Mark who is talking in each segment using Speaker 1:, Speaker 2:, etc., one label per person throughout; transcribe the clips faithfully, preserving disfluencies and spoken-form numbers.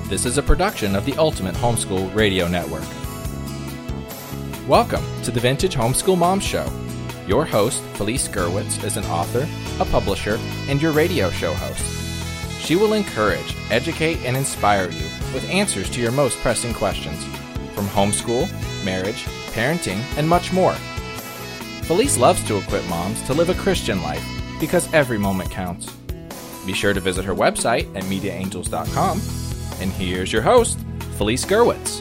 Speaker 1: This is a production of the Ultimate Homeschool Radio Network. Welcome to the Vintage Homeschool Mom Show. Your host, Felice Gerwitz, is an author, a publisher, and your radio show host. She will encourage, educate, and inspire you with answers to your most pressing questions, from homeschool, marriage, parenting, and much more. Felice loves to equip moms to live a Christian life because every moment counts. Be sure to visit her website at media angels dot com. And here's your host, Felice Gerwitz.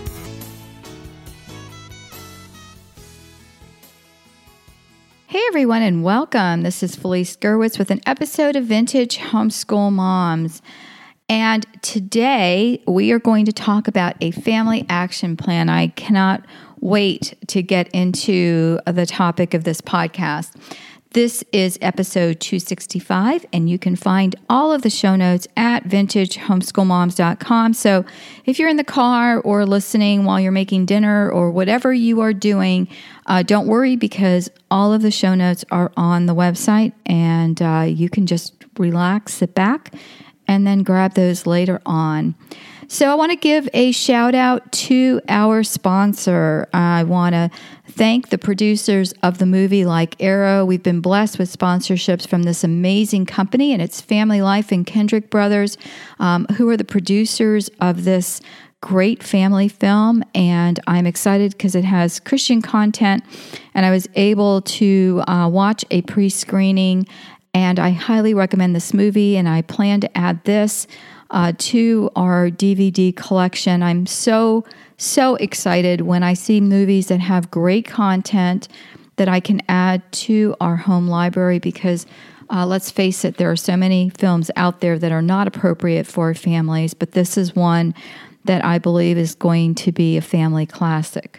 Speaker 2: Hey everyone, and welcome. This is Felice Gerwitz with an episode of Vintage Homeschool Moms. And today we are going to talk about a family action plan. I cannot wait to get into the topic of this podcast. This is episode two sixty-five, and you can find all of the show notes at vintage homeschool moms dot com. So if you're in the car or listening while you're making dinner or whatever you are doing, uh, don't worry, because all of the show notes are on the website, and uh, you can just relax, sit back, and then grab those later on. So I want to give a shout out to our sponsor. I want to thank the producers of the movie Like Arrow. We've been blessed with sponsorships from this amazing company, and it's Family Life and Kendrick Brothers, um, who are the producers of this great family film. And I'm excited because it has Christian content, and I was able to uh, watch a pre-screening, and I highly recommend this movie, and I plan to add this Uh, to our D V D collection. I'm so, so excited when I see movies that have great content that I can add to our home library, because uh, let's face it, there are so many films out there that are not appropriate for families, but this is one that I believe is going to be a family classic.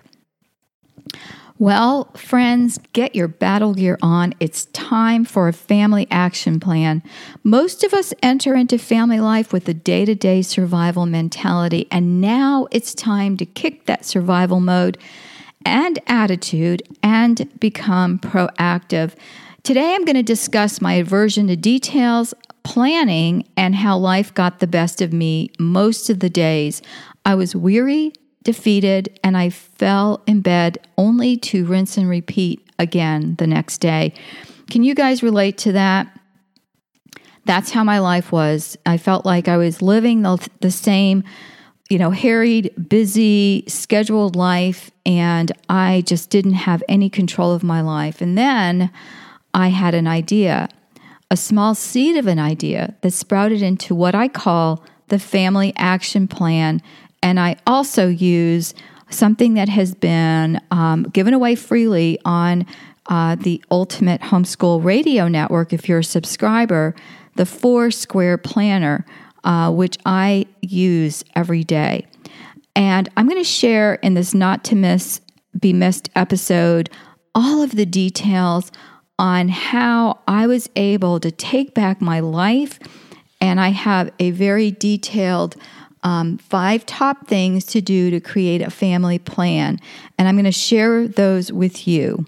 Speaker 2: Well, friends, get your battle gear on. It's time for a family action plan. Most of us enter into family life with a day-to-day survival mentality, and now it's time to kick that survival mode and attitude and become proactive. Today, I'm going to discuss my aversion to details, planning, and how life got the best of me most of the days. I was weary, defeated, and I fell in bed only to rinse and repeat again the next day. Can you guys relate to that? That's how my life was. I felt like I was living the, the same, you know, harried, busy, scheduled life, and I just didn't have any control of my life. And then I had an idea, a small seed of an idea that sprouted into what I call the family action plan. And I also use something that has been um, given away freely on uh, the Ultimate Homeschool Radio Network, if you're a subscriber, the Four Square Planner, uh, which I use every day. And I'm going to share in this not to miss, be missed episode all of the details on how I was able to take back my life. And I have a very detailed Um, five top things to do to create a family plan, and I'm going to share those with you.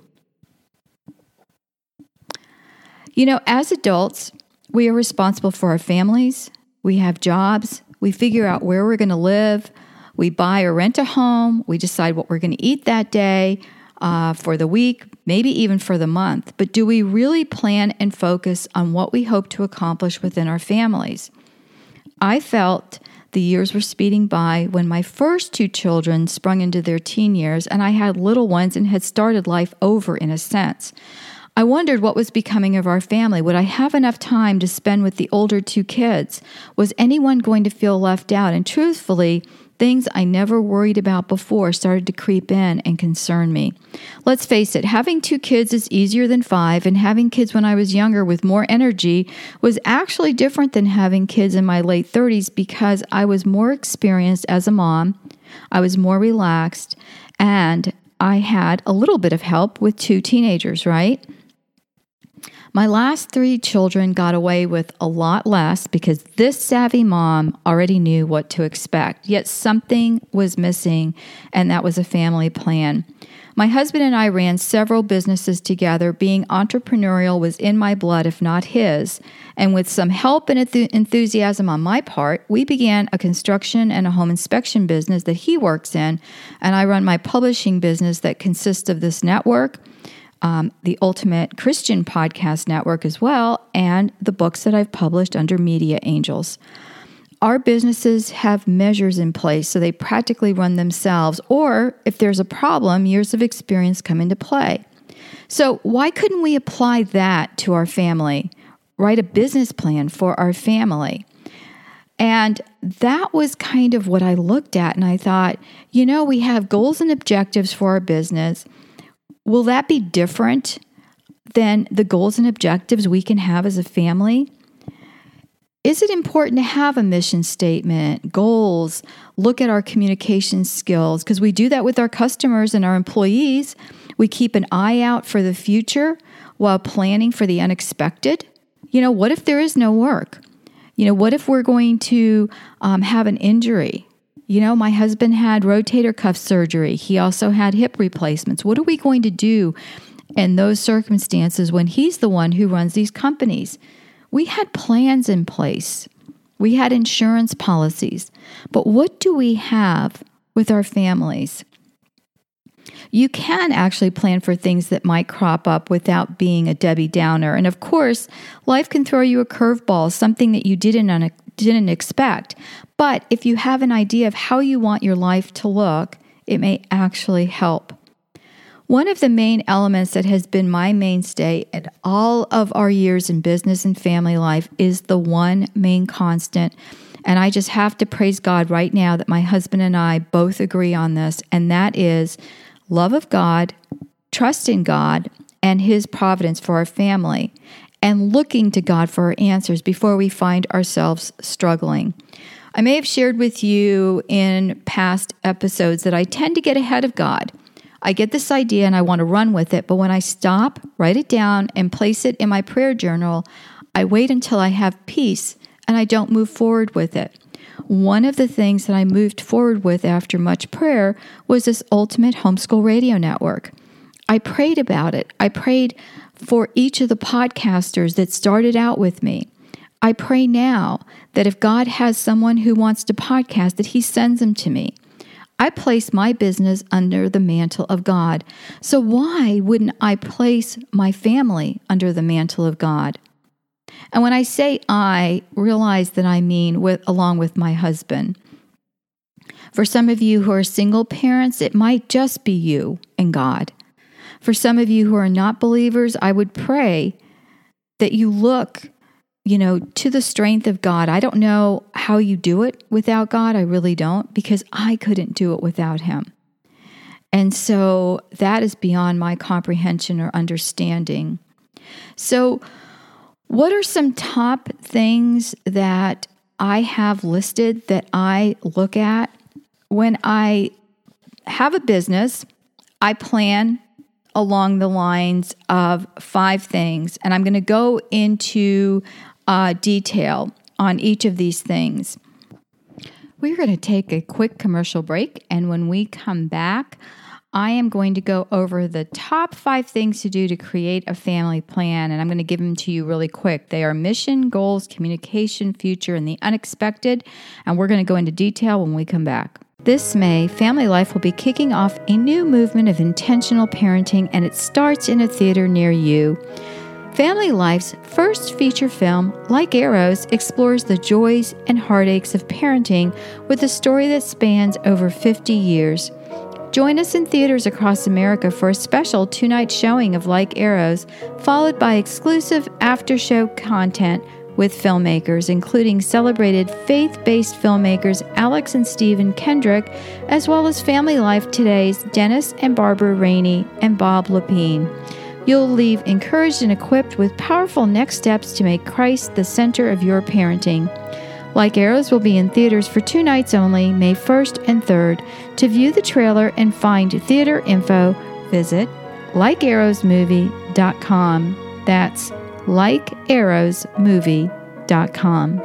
Speaker 2: You know, as adults, we are responsible for our families. We have jobs. We figure out where we're going to live. We buy or rent a home. We decide what we're going to eat that day, uh, for the week, maybe even for the month. But do we really plan and focus on what we hope to accomplish within our families? I felt the years were speeding by when my first two children sprung into their teen years, and I had little ones and had started life over in a sense. I wondered what was becoming of our family. Would I have enough time to spend with the older two kids? Was anyone going to feel left out? And truthfully, things I never worried about before started to creep in and concern me. Let's face it, having two kids is easier than five, and having kids when I was younger with more energy was actually different than having kids in my late thirties, because I was more experienced as a mom, I was more relaxed, and I had a little bit of help with two teenagers, right? My last three children got away with a lot less because this savvy mom already knew what to expect. Yet something was missing, and that was a family plan. My husband and I ran several businesses together. Being entrepreneurial was in my blood, if not his. And with some help and enth- enthusiasm on my part, we began a construction and a home inspection business that he works in. And I run my publishing business that consists of this network, um, the Ultimate Christian Podcast Network as well, and the books that I've published under Media Angels. Our businesses have measures in place, so they practically run themselves, or if there's a problem, years of experience come into play. So why couldn't we apply that to our family? Write a business plan for our family? And that was kind of what I looked at, and I thought, you know, we have goals and objectives for our business. Will that be different than the goals and objectives we can have as a family? Is it important to have a mission statement, goals, look at our communication skills? Because we do that with our customers and our employees. We keep an eye out for the future while planning for the unexpected. You know, what if there is no work? You know, what if we're going to um, have an injury? You know, my husband had rotator cuff surgery. He also had hip replacements. What are we going to do in those circumstances when he's the one who runs these companies? We had plans in place. We had insurance policies. But what do we have with our families? You can actually plan for things that might crop up without being a Debbie Downer. And of course, life can throw you a curveball, something that you didn't, un- didn't expect. But if you have an idea of how you want your life to look, it may actually help. One of the main elements that has been my mainstay in all of our years in business and family life is the one main constant. And I just have to praise God right now that my husband and I both agree on this, and that is love of God, trust in God, and His providence for our family, and looking to God for our answers before we find ourselves struggling. I may have shared with you in past episodes that I tend to get ahead of God. I get this idea and I want to run with it, but when I stop, write it down, and place it in my prayer journal, I wait until I have peace and I don't move forward with it. One of the things that I moved forward with after much prayer was this Ultimate Homeschool Radio Network. I prayed about it. I prayed for each of the podcasters that started out with me. I pray now that if God has someone who wants to podcast, that He sends them to me. I place my business under the mantle of God. So why wouldn't I place my family under the mantle of God? And when I say I, realize that I mean with along with my husband. For some of you who are single parents, it might just be you and God. For some of you who are not believers, I would pray that you look, you know, to the strength of God. I don't know how you do it without God. I really don't, because I couldn't do it without Him. And so that is beyond my comprehension or understanding. So what are some top things that I have listed that I look at when I have a business? I plan along the lines of five things, and I'm going to go into uh, detail on each of these things. We're going to take a quick commercial break, and when we come back, I am going to go over the top five things to do to create a family plan, and I'm going to give them to you really quick. They are mission, goals, communication, future, and the unexpected, and we're going to go into detail when we come back. This May, Family Life will be kicking off a new movement of intentional parenting, and it starts in a theater near you. Family Life's first feature film, Like Arrows, explores the joys and heartaches of parenting with a story that spans over fifty years. Join us in theaters across America for a special two-night showing of Like Arrows, followed by exclusive after-show content with filmmakers, including celebrated faith-based filmmakers Alex and Stephen Kendrick, as well as Family Life Today's Dennis and Barbara Rainey and Bob Lepine. You'll leave encouraged and equipped with powerful next steps to make Christ the center of your parenting. Like Arrows will be in theaters for two nights only, May first and third. To view the trailer and find theater info, visit like arrows movie dot com. That's like arrows movie dot com.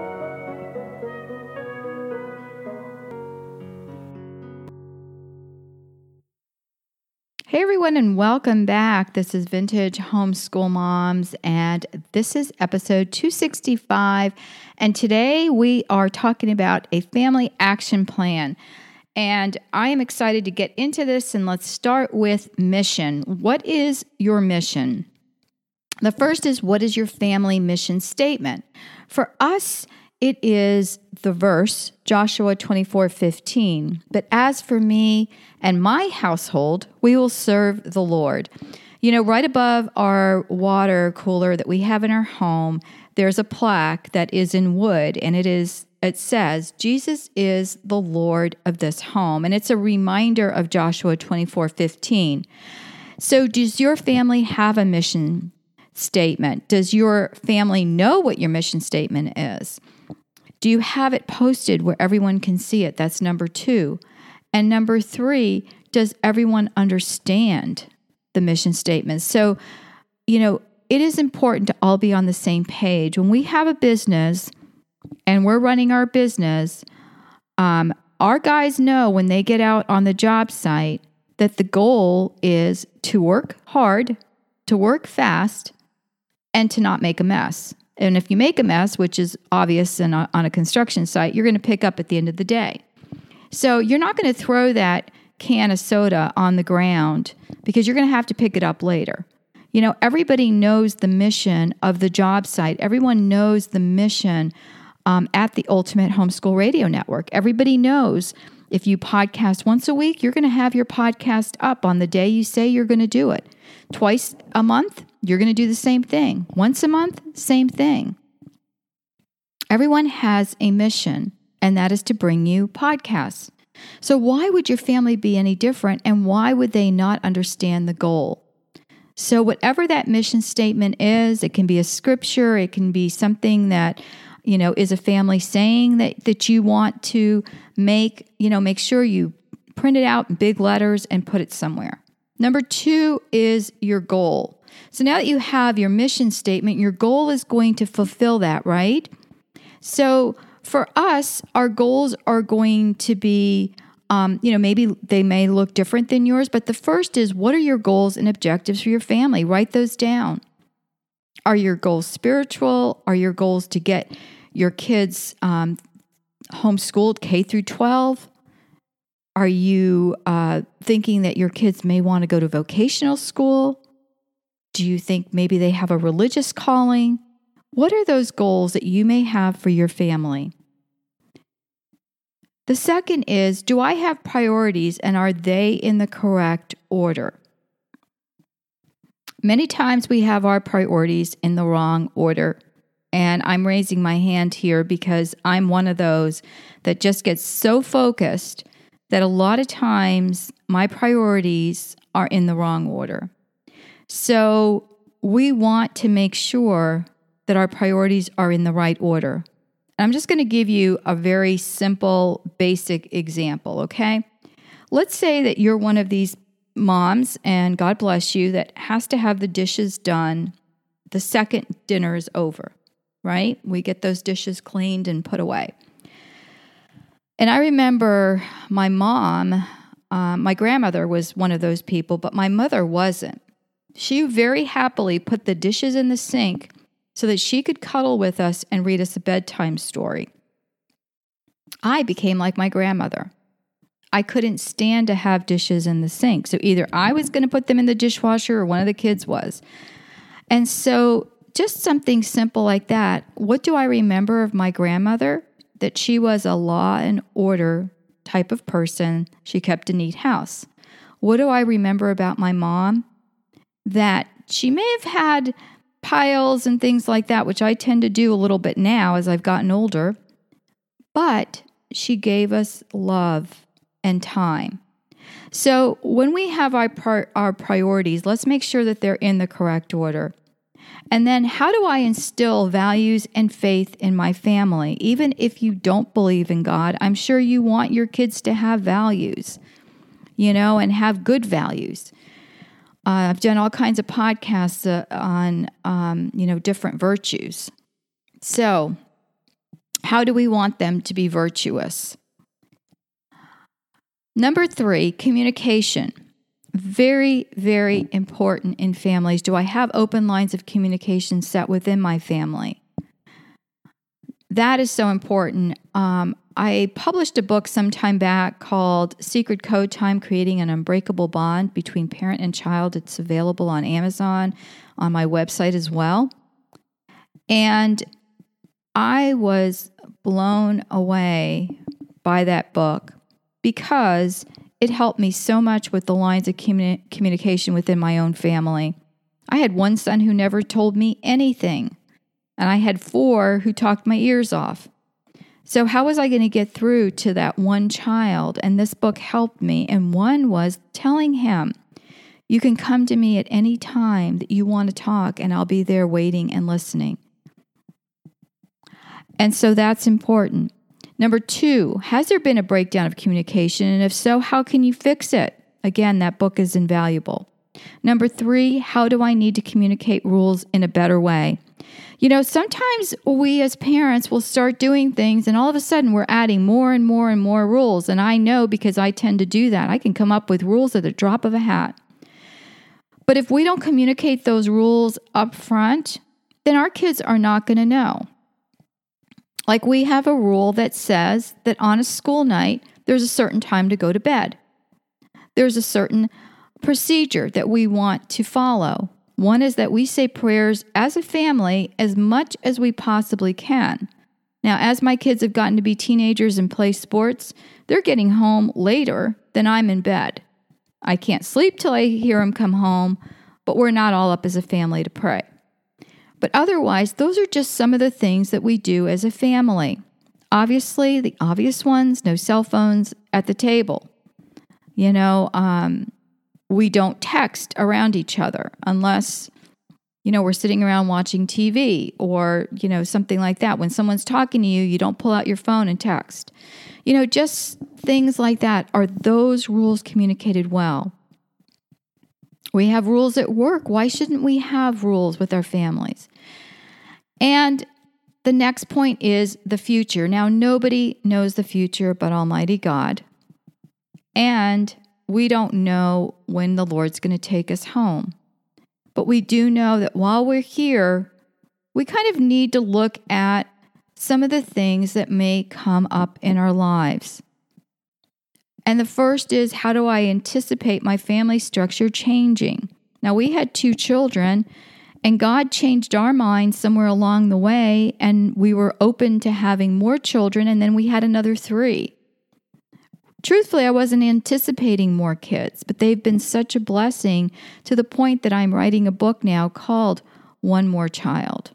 Speaker 2: Hey everyone, and welcome back. This is Vintage Homeschool Moms, and this is episode two sixty-five. And today we are talking about a family action plan. And I am excited to get into this, and let's start with mission. What is your mission? The first is, what is your family mission statement? For us, it is the verse, Joshua twenty-four fifteen. But as for me and my household, we will serve the Lord. You know, right above our water cooler that we have in our home, there's a plaque that is in wood, and it is it says, Jesus is the Lord of this home. And it's a reminder of Joshua twenty-four fifteen. So does your family have a mission statement? Does your family know what your mission statement is? Do you have it posted where everyone can see it? That's number two. And number three, does everyone understand the mission statement? So, you know, it is important to all be on the same page. When we have a business and we're running our business, um, our guys know when they get out on the job site that the goal is to work hard, to work fast, and to not make a mess. And if you make a mess, which is obvious in a, on a construction site, you're going to pick up at the end of the day. So you're not going to throw that can of soda on the ground because you're going to have to pick it up later. You know, everybody knows the mission of the job site. Everyone knows the mission um, at the Ultimate Homeschool Radio Network. Everybody knows if you podcast once a week, you're going to have your podcast up on the day you say you're going to do it. Twice a month, you're going to do the same thing. Once a month, same thing. Everyone has a mission, and that is to bring you podcasts. So why would your family be any different, and why would they not understand the goal? So whatever that mission statement is, it can be a scripture, it can be something that, you know, is a family saying that, that you want to make, you know, make sure you print it out in big letters and put it somewhere. Number two is your goal. So now that you have your mission statement, your goal is going to fulfill that, right? So for us, our goals are going to be, um, you know, maybe they may look different than yours, but the first is, what are your goals and objectives for your family? Write those down. Are your goals spiritual? Are your goals to get your kids um, homeschooled K through twelve? Are you uh, thinking that your kids may want to go to vocational school? Do you think maybe they have a religious calling? What are those goals that you may have for your family? The second is, do I have priorities, and are they in the correct order? Many times we have our priorities in the wrong order. And I'm raising my hand here because I'm one of those that just gets so focused that a lot of times my priorities are in the wrong order. So we want to make sure that our priorities are in the right order. And I'm just going to give you a very simple, basic example, okay? Let's say that you're one of these moms, and God bless you, that has to have the dishes done the second dinner is over, right? We get those dishes cleaned and put away. And I remember my mom, uh, my grandmother was one of those people, but my mother wasn't. She very happily put the dishes in the sink so that she could cuddle with us and read us a bedtime story. I became like my grandmother. I couldn't stand to have dishes in the sink. So either I was going to put them in the dishwasher or one of the kids was. And so just something simple like that. What do I remember of my grandmother? That she was a law and order type of person. She kept a neat house. What do I remember about my mom? That she may have had piles and things like that, which I tend to do a little bit now as I've gotten older. But she gave us love and time. So when we have our pri- our priorities, let's make sure that they're in the correct order. And then how do I instill values and faith in my family? Even if you don't believe in God, I'm sure you want your kids to have values, you know, and have good values. Uh, I've done all kinds of podcasts uh, on, um, you know, different virtues. So how do we want them to be virtuous? Number three, communication. Very, very important in families. Do I have open lines of communication set within my family? That is so important. Um, I published a book some time back called Secret Code Time, Creating an Unbreakable Bond Between Parent and Child. It's available on Amazon, on my website as well. And I was blown away by that book because it helped me so much with the lines of communi- communication within my own family. I had one son who never told me anything, and I had four who talked my ears off. So how was I going to get through to that one child? And this book helped me. And one was telling him, you can come to me at any time that you want to talk, and I'll be there waiting and listening. And so that's important. Number two, has there been a breakdown of communication? And if so, how can you fix it? Again, that book is invaluable. Number three, how do I need to communicate rules in a better way? You know, sometimes we as parents will start doing things and all of a sudden we're adding more and more and more rules. And I know because I tend to do that. I can come up with rules at the drop of a hat. But if we don't communicate those rules up front, then our kids are not going to know. Like we have a rule that says that on a school night, there's a certain time to go to bed. There's a certain procedure that we want to follow. One is that we say prayers as a family as much as we possibly can. Now, as my kids have gotten to be teenagers and play sports, they're getting home later than I'm in bed. I can't sleep till I hear them come home, but we're not all up as a family to pray. But otherwise, those are just some of the things that we do as a family. Obviously, the obvious ones, no cell phones at the table. You know, um, we don't text around each other unless, you know, we're sitting around watching T V or, you know, something like that. When someone's talking to you, you don't pull out your phone and text. You know, just things like that. Are those rules communicated well? We have rules at work. Why shouldn't we have rules with our families? And the next point is the future. Now, nobody knows the future but Almighty God. And we don't know when the Lord's going to take us home. But we do know that while we're here, we kind of need to look at some of the things that may come up in our lives. And the first is, how do I anticipate my family structure changing? Now, we had two children, and God changed our minds somewhere along the way, and we were open to having more children, and then we had another three. Truthfully, I wasn't anticipating more kids, but they've been such a blessing to the point that I'm writing a book now called One More Child.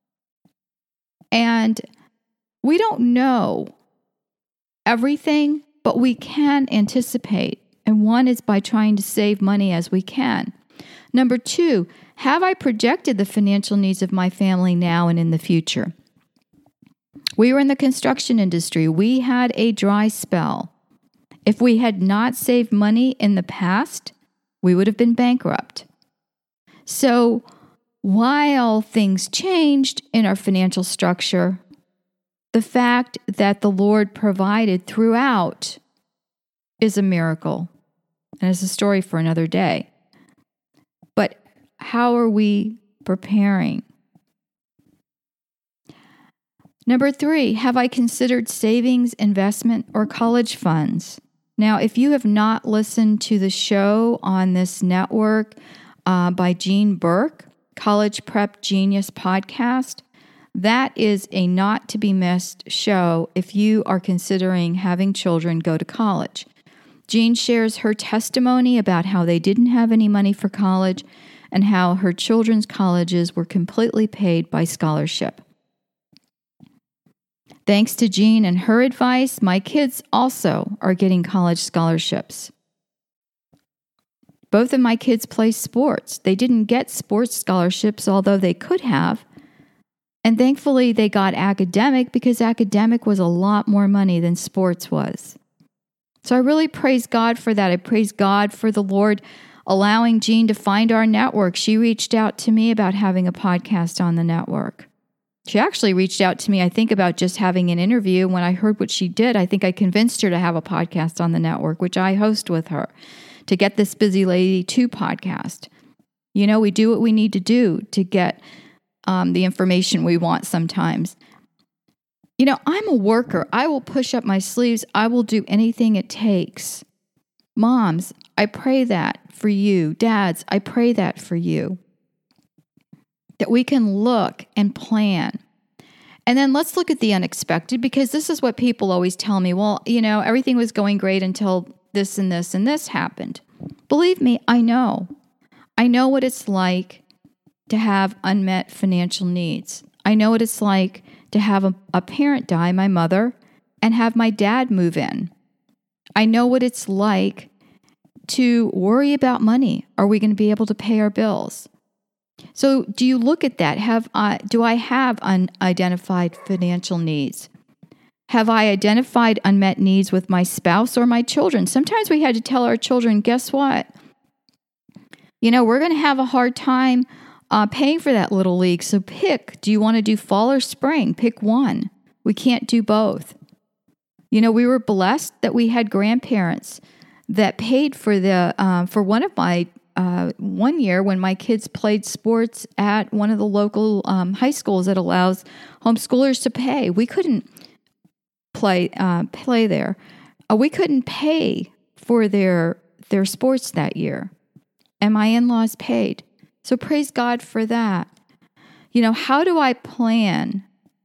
Speaker 2: And we don't know everything, but we can anticipate. And one is by trying to save money as we can. Number two, have I projected the financial needs of my family now and in the future? We were in the construction industry. We had a dry spell. If we had not saved money in the past, we would have been bankrupt. So while things changed in our financial structure, the fact that the Lord provided throughout is a miracle. And it's a story for another day. But how are we preparing? Number three, have I considered savings, investment, or college funds? Now, if you have not listened to the show on this network uh, by Gene Burke, College Prep Genius Podcast, that is a not to be missed show if you are considering having children go to college. Gene shares her testimony about how they didn't have any money for college and how her children's colleges were completely paid by scholarship. Thanks to Jean and her advice, my kids also are getting college scholarships. Both of my kids play sports. They didn't get sports scholarships, although they could have. And thankfully, they got academic because academic was a lot more money than sports was. So I really praise God for that. I praise God for the Lord allowing Jean to find our network. She reached out to me about having a podcast on the network. She actually reached out to me, I think, about just having an interview. When I heard what she did, I think I convinced her to have a podcast on the network, which I host with her, to get this busy lady to podcast. You know, we do what we need to do to get um, the information we want sometimes. You know, I'm a worker. I will push up my sleeves. I will do anything it takes. Moms, I pray that for you. Dads, I pray that for you. That we can look and plan. And then let's look at the unexpected, because this is what people always tell me. Well, you know, everything was going great until this and this and this happened. Believe me, I know. I know what it's like to have unmet financial needs. I know what it's like to have a, a parent die, my mother, and have my dad move in. I know what it's like to worry about money. Are we going to be able to pay our bills? So do you look at that? Have I, do I have unidentified financial needs? Have I identified unmet needs with my spouse or my children? Sometimes we had to tell our children, guess what? You know, we're going to have a hard time uh, paying for that little league. So pick, do you want to do fall or spring? Pick one. We can't do both. You know, we were blessed that we had grandparents that paid for the uh, for one of my Uh, one year when my kids played sports at one of the local um, high schools that allows homeschoolers to pay. We couldn't play uh, play there. Uh, we couldn't pay for their their sports that year, and my in-laws paid. So praise God for that. You know, how do I plan,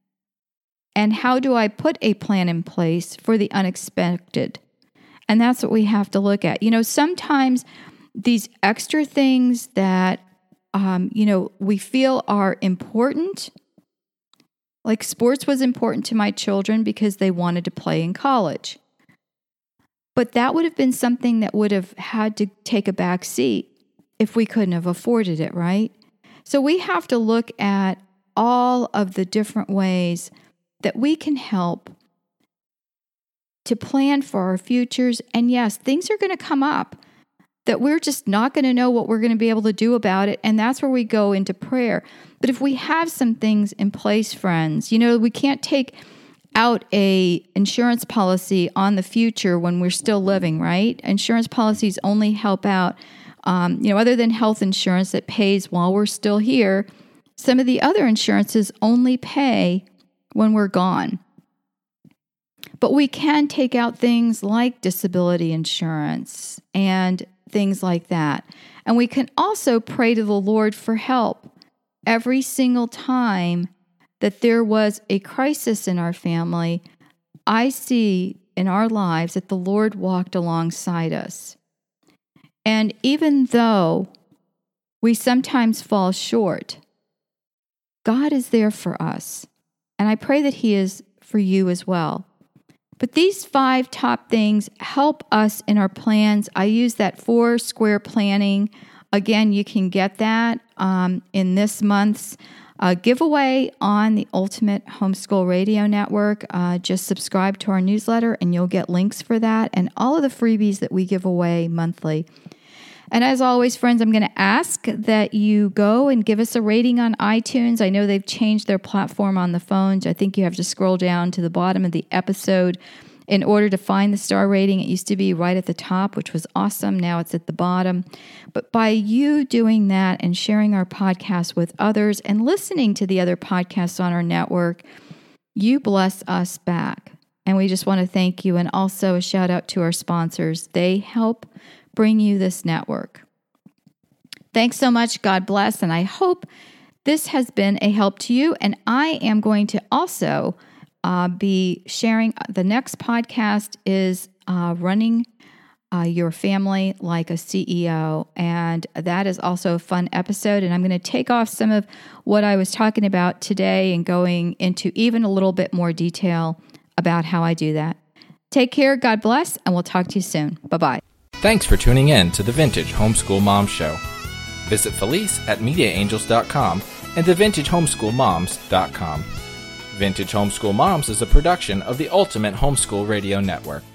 Speaker 2: and how do I put a plan in place for the unexpected? And that's what we have to look at. You know, sometimes these extra things that, um, you know, we feel are important, like sports was important to my children because they wanted to play in college. But that would have been something that would have had to take a back seat if we couldn't have afforded it, right? So we have to look at all of the different ways that we can help to plan for our futures. And yes, things are going to come up that we're just not going to know what we're going to be able to do about it. And that's where we go into prayer. But if we have some things in place, friends, you know, we can't take out a insurance policy on the future when we're still living, right? Insurance policies only help out, um, you know, other than health insurance that pays while we're still here, some of the other insurances only pay when we're gone. But we can take out things like disability insurance and things like that. And we can also pray to the Lord for help every single time that there was a crisis in our family. I see in our lives that the Lord walked alongside us. And even though we sometimes fall short, God is there for us. And I pray that He is for you as well. But these five top things help us in our plans. I use that four square planning. Again, you can get that um, in this month's uh, giveaway on the Ultimate Homeschool Radio Network. Uh, just subscribe to our newsletter and you'll get links for that and all of the freebies that we give away monthly. And as always, friends, I'm going to ask that you go and give us a rating on iTunes. I know they've changed their platform on the phones. I think you have to scroll down to the bottom of the episode in order to find the star rating. It used to be right at the top, which was awesome. Now it's at the bottom. But by you doing that and sharing our podcast with others and listening to the other podcasts on our network, you bless us back. And we just want to thank you. And also a shout out to our sponsors. They help bring you this network. Thanks so much. God bless. And I hope this has been a help to you. And I am going to also uh, be sharing the next podcast is uh, running uh, your family like a C E O. And that is also a fun episode. And I'm going to take off some of what I was talking about today and going into even a little bit more detail about how I do that. Take care. God bless. And we'll talk to you soon. Bye-bye.
Speaker 1: Thanks for tuning in to the Vintage Homeschool Mom Show. Visit Felice at media angels dot com and the vintage homeschool moms dot com. Vintage Homeschool Moms is a production of the Ultimate Homeschool Radio Network.